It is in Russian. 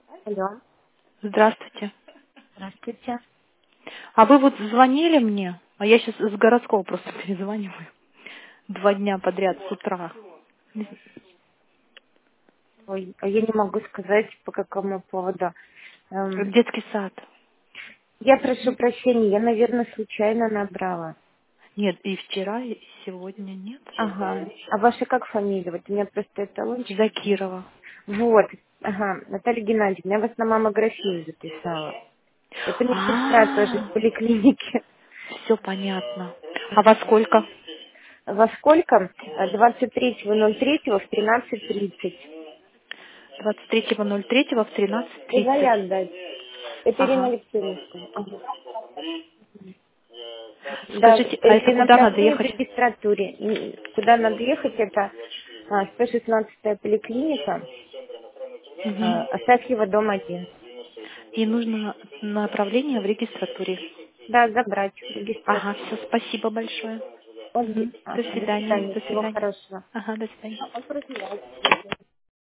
Алло, Здравствуйте. здравствуйте. А вы вот звонили мне, а я сейчас с городского просто перезваниваю. 2 дня подряд с утра. Ой, а я не могу сказать, по какому поводу. Эм, Детский сад. я прошу прощения, я, наверное, случайно набрала. Нет, и вчера, и сегодня нет. Ага. А ваша как фамилия? Вот у меня просто эталончик. Закирова. Вот. Ага, Наталья Геннадьевна, я вас на маммографию записала. Это медсестра тоже в А, поликлинике. все понятно. А во сколько? Во сколько? 23.03 в 13:30. 23.03 в Призови 13:30. отдать. Это Ирина Ага. Алексеевна. Ага. Да, Скажите, а это если куда надо направление в ехать? регистратуре, куда надо ехать, это 116-я поликлиника, Мгм. Астафьева, дом 1. И нужно направление в регистратуре. Да, забрать в Ага, регистратуре. все, спасибо большое. Окей. Мгм. До Ага, до свидания. свидания, До всего свидания. хорошего. Ага, до свидания.